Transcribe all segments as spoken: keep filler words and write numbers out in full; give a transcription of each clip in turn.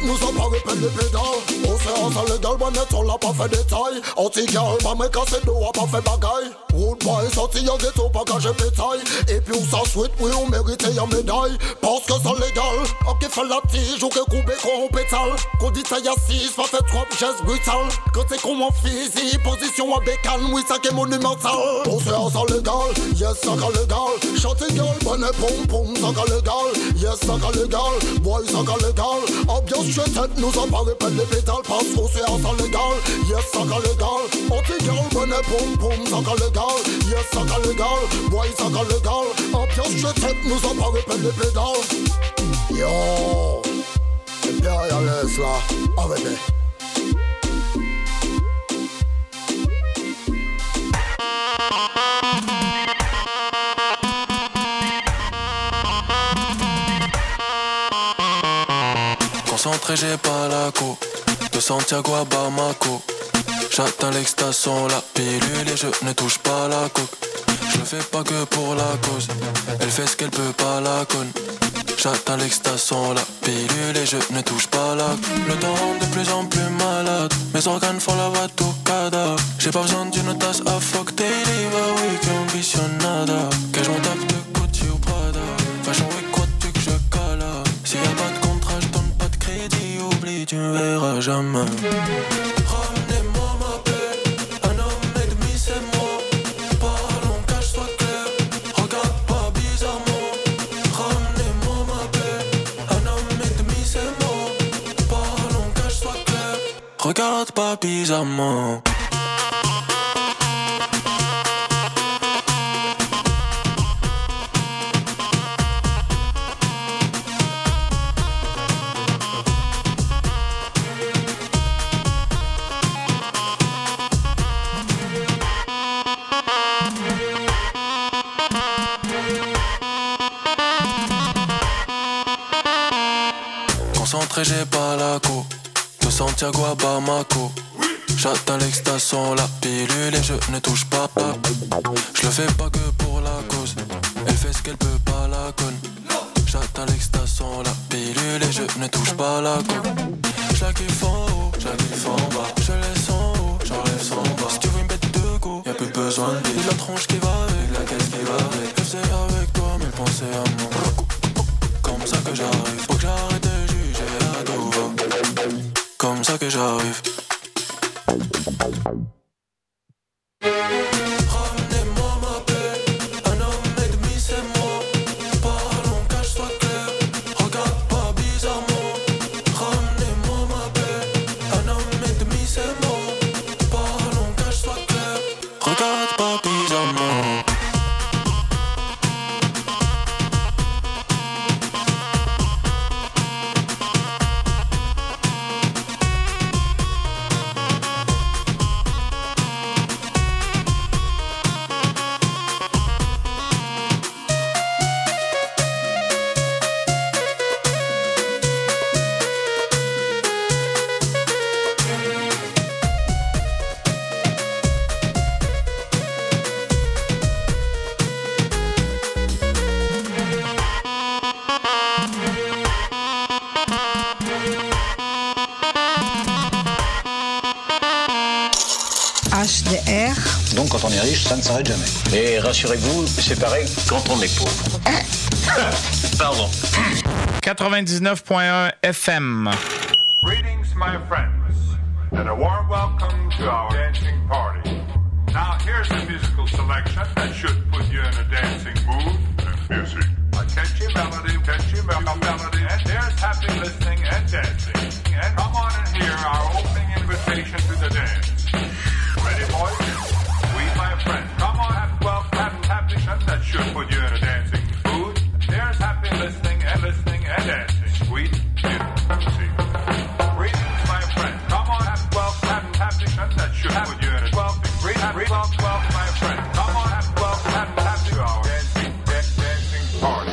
nous a pas répété les pédales. On s'est en salle légal, bonnet, on l'a pas fait détail. Anti-girl, pas me casser d'eau, a pas fait bagaille. Road boy, sorti en ghetto, pas caché bétail. Et puis on s'en suite, oui, on méritait y'a médaille. Parce que c'est légal, ok, fait la tige, ou que coupé, qu'on pétale. Qu'on dit ça y'a six, pas fait trop, geste brutal. Quand c'est qu'on m'en physique, position à bécane, oui, ça qui est monumental. On s'est en salle légal, yes, ça qu'a légal. Chanter girl, bonnet, pom pom, ça qu'a légal. Yes, ça qu'a légal, boy, ça qu'a légal. Ambiance chez tête, nous a pas répété les pétales. Parce qu'on s'est en salle légal, yes, ça qu'a légal. Anti-girl, bonnet, pom pom, ça qu'a légal. Yes, ça qu'a légal, boy, ça qu'a légal. Ambiance chez tête, nous a pas répété les pétales. Yo, impérialiste là, arrêtez. Concentré, j'ai pas la co. De Santiago à Bamako. J'atteins l'extaston, la pilule et je ne touche pas la coque. Je le fais pas que pour la cause. Elle fait ce qu'elle peut pas la conne. J'atteins l'extaston, la pilule et je ne touche pas la coque. Le temps rend de plus en plus malade. Mes organes font la batucada. J'ai pas besoin d'une tasse à fuck daily. Bah oui, que ambitionnada. Que je m'en tape de Gucci ou Prada. Fashion week, quoi tu que je cala. S'il y a pas de contrat, je donne pas de crédit. Oublie, tu me verras jamais. Regarde pas bizarrement. Concentré, j'ai pas la co. De Santiago à Bamako. J'atteins l'extaston, la pilule et je ne touche pas. Je le fais pas que pour la cause. Elle fait ce qu'elle peut pas la conne. J'atteins l'extaston, la pilule et je ne touche pas la coque. Je la kiffe en haut, je la kiffe en bas. Je laisse en haut, j'enlève son bas. Si tu veux une bête de go, y'a plus besoin de bille. La tronche qui va avec, la caisse qui va avec. Je faisais avec toi, mais pensez à moi. Comme ça que j'arrive, faut que j'arrête de juger à tout va. Comme ça que j'arrive. Ramenez-moi ma paix. Un homme et demi c'est moi. Parlons cache soit clair. Regarde pas bizarrement. Ramenez-moi ma paix. Un homme et demi c'est moi. Parlons cache soit clair. Regarde pas bizarrement. H D R. Donc quand on est riche, ça ne s'arrête jamais. Et rassurez-vous, c'est pareil quand on est pauvre. Pardon. quatre-vingt-dix-neuf point un F M. Greetings, my friends, and a warm welcome to our dancing party. Now, here's a musical selection that should put you in a dancing mood. Music. A catchy melody, catchy mel- melody, and there's happy listening and dancing. And come on and hear our opening invitation to the dance. Ready, boys? We, my friends, come on, have well, happy, happy, that should put you in a dancing mood. There's happy listening and listening and dancing. Sweet music. Greetings, my friends, come on, have well, happy, happy, that should put you in a well, great, happy, well, well, my friends, come on, have well, happy, happy, our dancing, dancing party.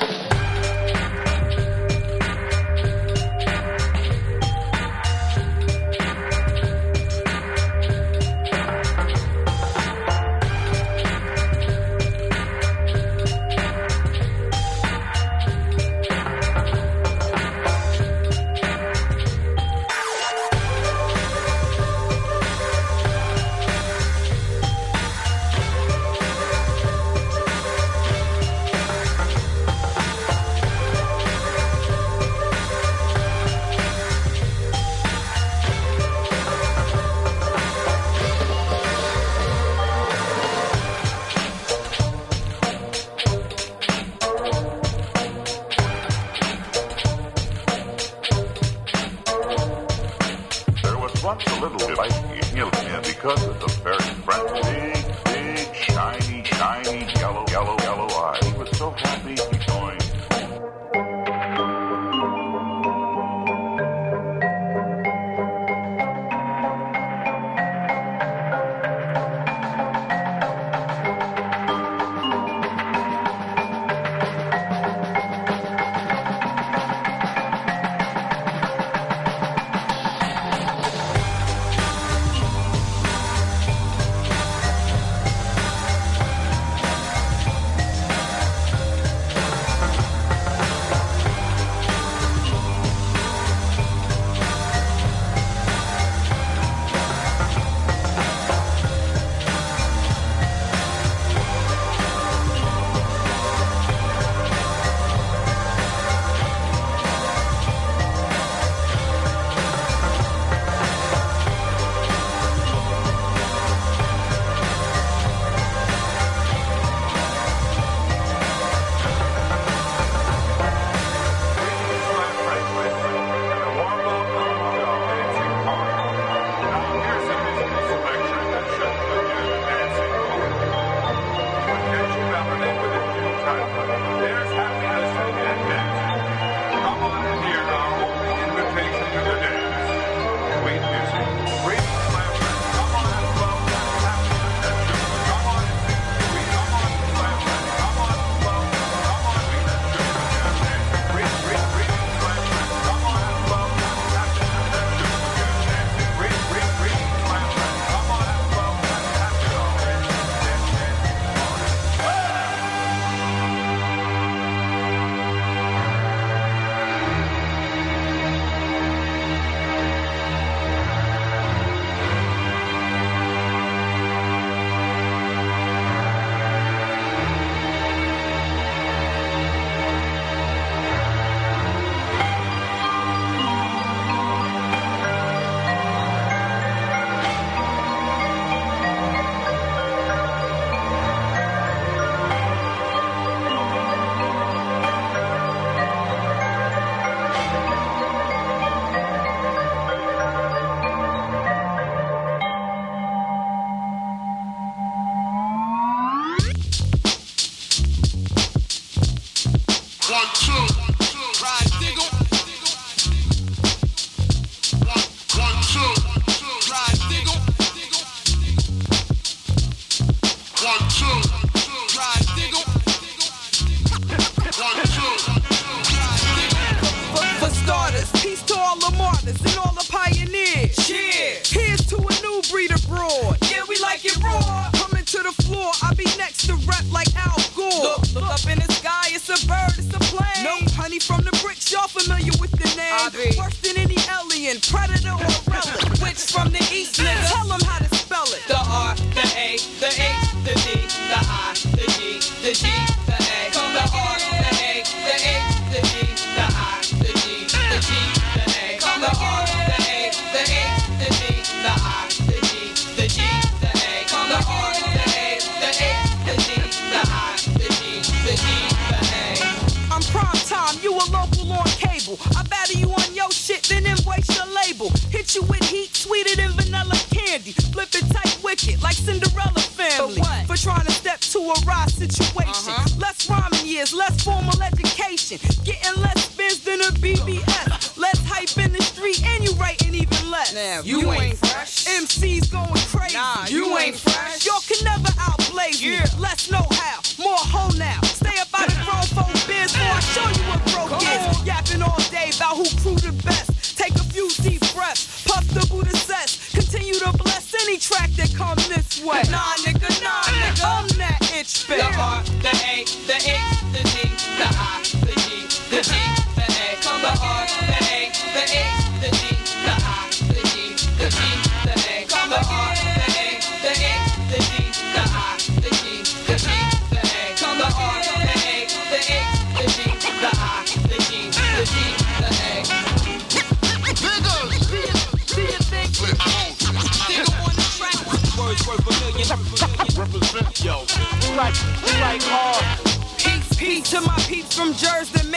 once a little bit like him because of the very friendly, big, big, shiny, shiny, yellow, yellow, yellow eyes. He was so happy he joined.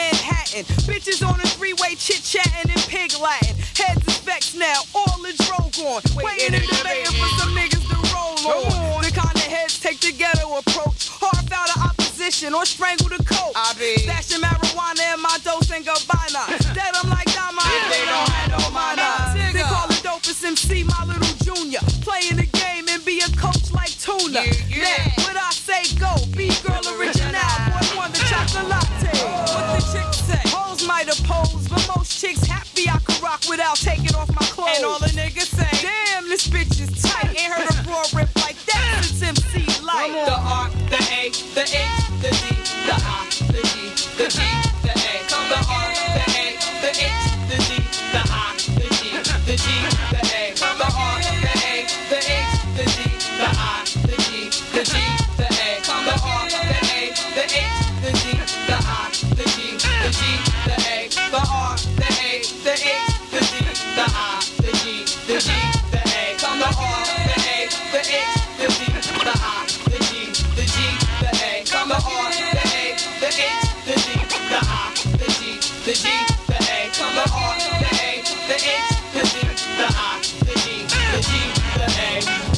Bitches on the freeway chit-chatting in pig Latin. Heads is vexed now, all the drove on. Waiting and debating for some niggas to roll on. The kind of heads take the ghetto approach. Hard out of opposition or strangle the coat. Stashing marijuana in my dose and goodbye now. Dead I'm like Dama if they don't have no mana. They call it dopest M C, my little junior. Playing the game and be a coach like Tuna. Yeah, yeah. Now, what I say go, be girl original. Boy, won the chocolate latte. What the chicks say? Hoes might oppose, but most chicks happy I could rock without taking off my clothes. And all the niggas say, damn, this bitch is tight. Ain't heard a raw rip like that since M C Light. The R, the A, the H, the D, the I, the G, the G, the A. The R, the A, the H, the D, the I, the G, the G, the A. The R, the A, the H, the D, the I, the G, the G, the A. The R, the A, the H, the D, the I, the G, the G, the A. The R, the A, the H, the D, the I, the G, the G, the A. The R, the A, the H, the D, the I, the G, the G, the A. The R, the A, the H, the D, the I, the G, the G, the A. The R, the A, the H, the D, the I, the G, the G, the A.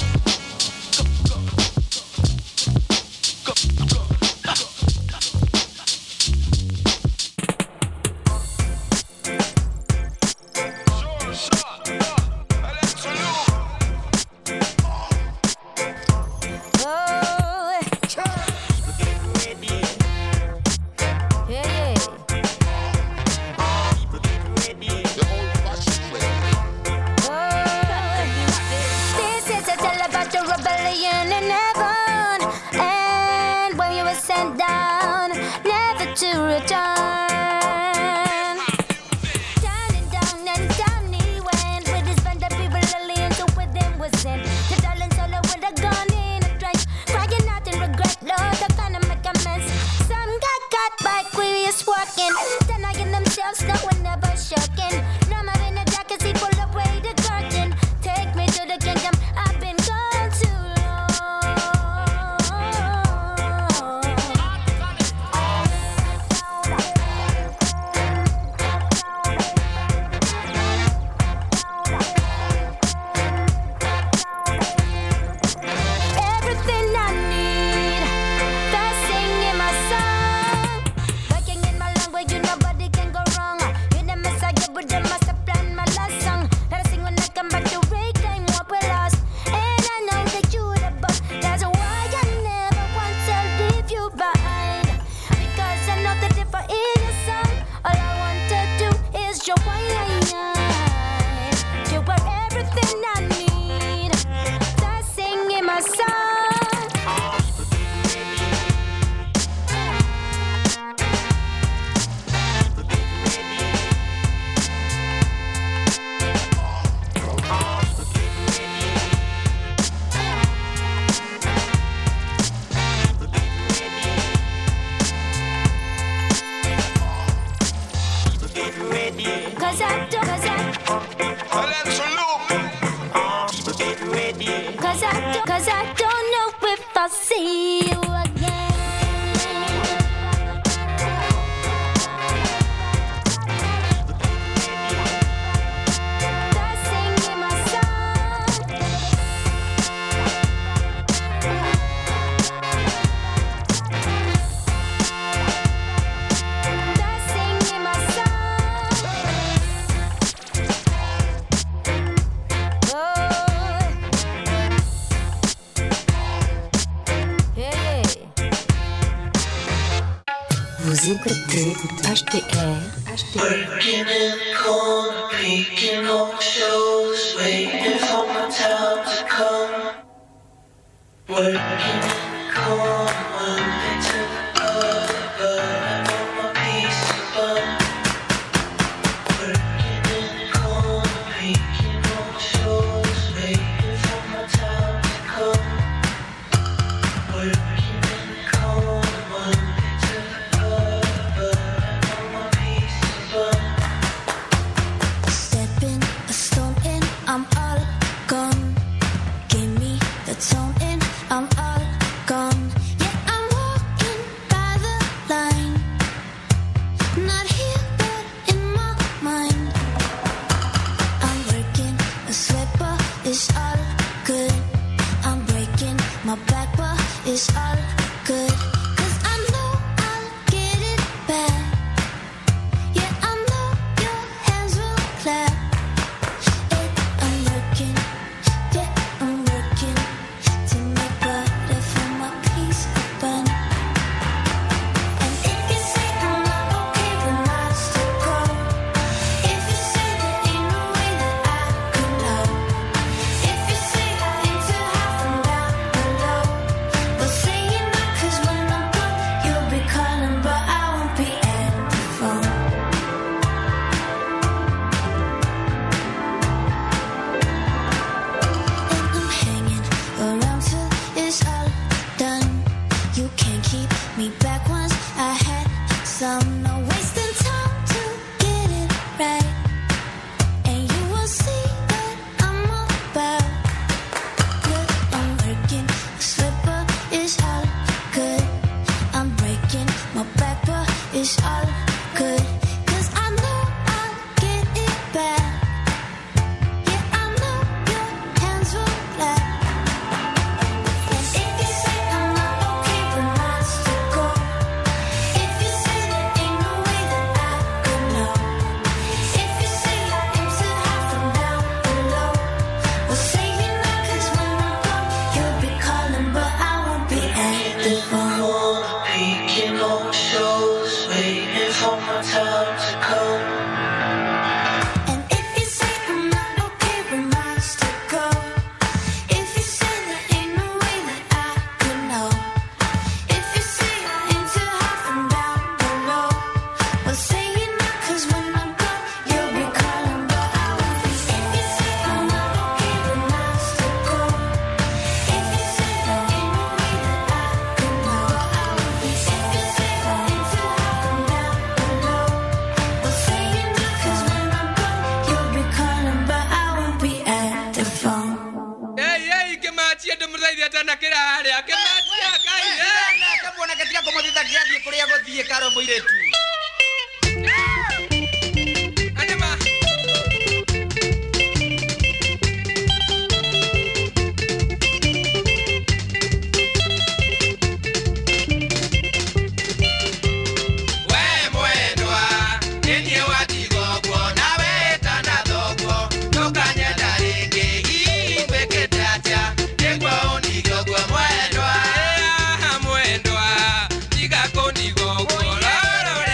Vous écoutez H T R. H T R. Working in the corner, peeking on my shows, waiting for my time to come. Working in the corner, one day to the other, but I want my piece of bum. Working in the corner, peeking on my shows, waiting for my time to come. Working in the corner, one day to the other, but I want my piece of bum. Stepping, a stone in, I'm all gone. Give me the tone in, I'm all it's all good. I'm breaking my back, but it's all good. Cause I know I'll get it back. Yeah, I know your hands will clap. Hey, I'm working, yeah, I'm working to make butter for my piece of bun. And if you say I'm not okay, then I still go. If you say there ain't no way that I could know. If you say I ain't too high from down below, but say you're not, cause when I'm gone, you'll be calling, but I won't be at the phone. And I'm hanging around till it's all done. You can't keep me back once I had some. No wasting time to get it right. And you will see what I'm about. Look, I'm working a slipper, it's all good. I'm breaking my back, but it's all good. Cause I know I'll get it back. Yeah, I know your hands will clap. And if you say I'm not okay, then I still go. If you say there ain't no way that I could know. If you say I am too high from down below, well say you're not, cause when I'm gone, you'll be calling, but I won't be at the phone. Peeking on shows, waiting for my time to come. And if you say I'm not okay, then I still go. If you say there ain't no way that I could know. If you say I ain't too high from down below, well say you're not, cause when I'm gone, you'll be calling, but I won't be. If you say I'm not okay, then I still go. If you say there ain't no way that I could know, I won't be. If you say I ain't too high from down below, well say you're not, cause when I'm gone, you'll be calling, but I won't be at the phone. Hey, hey, que machia de muraida tana kirare, que machia kaire. Kabona katika komodita kiadi kuria gothie karo muiretu. Anema. We mwendwa, ninyi watigogwo, nawe tanathoguo, tukanyenda ringi, imbekete atia, nĩguo ũnigogwo mwendwa. Eh, mwendwa, tiga kũnigogwo, rorore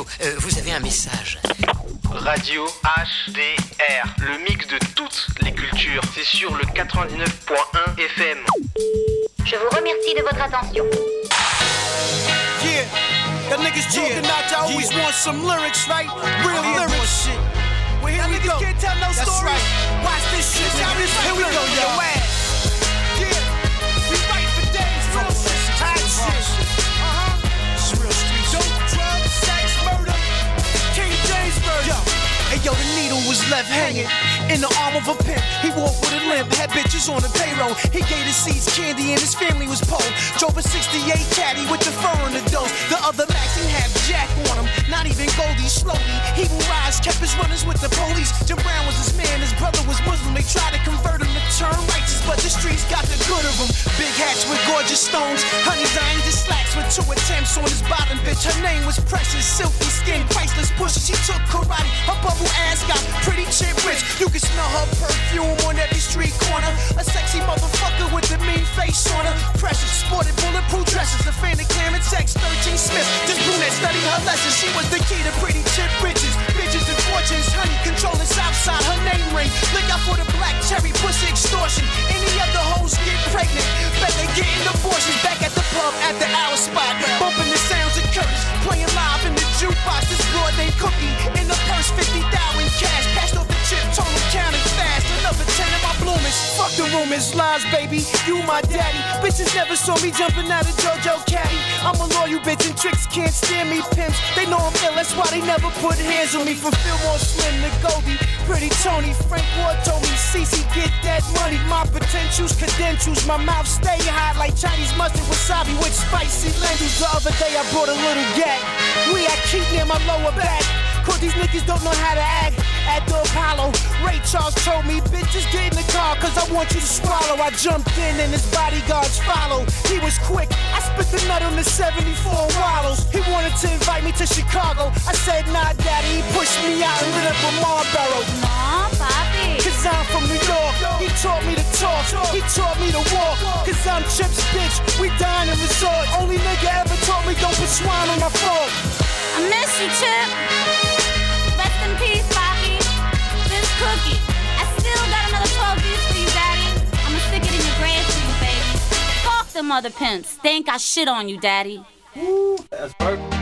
euh, vous avez un message. Radio H D R, le mix de toutes les cultures. C'est sur le quatre-vingt-dix-neuf point un F M. Je vous remercie de votre attention. Yeah, that niggas talking yeah. out, you always yeah. want some lyrics, right? Real yeah, lyrics. Shit. Well, here that we go. Can't tell no That's stories. Right. Watch this shit. This this here we go, yo. Yeah, we fight for days, real shit. Hot shit. Uh-huh. It's real street. Dope, drugs, sex, murder. King James murder. Yo. Hey yo, the needle was left hanging in the arm of a pimp. He walked with a limp, had bitches on the payroll. He gave the seeds candy and his family was poor. Drove a sixty-eight caddy with the fur on the dose. The other Max, he had Jack on him, not even Goldie. Slowly, he will rise, kept his runners with the police. Jim Brown was his man, his brother was Muslim. They tried to convert him to turn righteous, but the streets got the good of him. Big hats with gorgeous stones, honey's iron just slacks with two attempts on his bottom bitch. Her name was Precious, silky skin, priceless pussy. She took karate, her bubble ass got pretty chip rich. You can smell her perfume on every street corner. A sexy motherfucker with the mean face on her. Precious, sported bulletproof dresses. A fan of Clarence X, thirteen Smith. This brunette studied her lessons. She was the key to pretty chip riches. Bitches and fortunes, honey, controlling Southside. Her name ring. Look out for the black cherry, pussy extortion. Any other hoes get pregnant. Bet they getting abortions. Back at the pub at the hour spot. Bumping the sounds of Curtis. Playing live in the jukebox. This broad named Cookie. In the purse, fifty thousand cash. Passed off the chip, told him count it fast. Another ten of my bloomers. Fuck the rumors, lies, baby. You my daddy. Bitches never saw me jumping out of JoJo Caddy. I'm a loyal bitch and tricks can't stand me pimps. They know I'm ill, that's why they never put hands on me. For Fillmore Slim to Goldie, Pretty Tony. Frank Ward told me, Cece, get that money. My potentials, credentials, my mouth stay hot like Chinese mustard wasabi with spicy lentils. The other day I brought a little gat. We I keep near my lower back. Cause these niggas don't know how to act at the Apollo. Ray Charles told me, bitch, just get in the car cause I want you to swallow. I jumped in and his bodyguards followed. He was quick, I spit the nut on the seventy-four wallows. He wanted to invite me to Chicago. I said, nah, daddy, he pushed me out and lit up a Marlboro. Nah, papi. Cause I'm from New York, he taught me to talk, he taught me to walk. Cause I'm Chip's bitch, we dine in resort. Only nigga ever taught me don't put swine on my fork. I miss you, Chip. Rest in peace, Poppy. This Cookie. I still got another twelve beats for you, Daddy. I'ma stick it in your grave for you, baby. Fuck them other pimps. They ain't got shit on you, Daddy. Ooh, that's perfect.